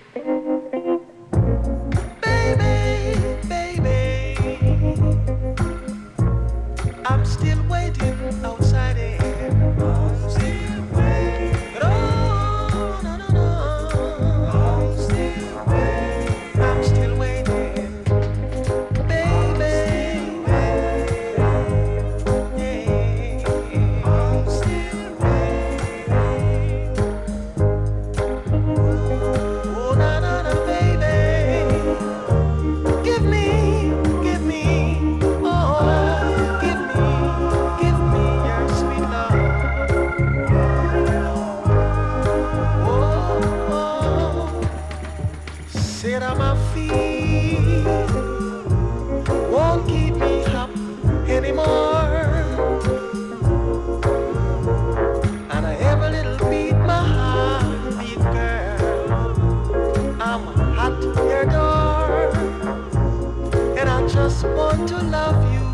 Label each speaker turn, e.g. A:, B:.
A: Baby, baby, I'm still waiting outside here. I'm still waiting. But oh, no, no, no. I'm still waiting. Baby, yeah. I'm still waiting. Oh, na, na, na, baby. Give me, oh, give me your sweet love. Oh, sit on my feet, won't keep me up anymore. And every little beat, my heart beat, girl. I'm at your door. And I just want to love you.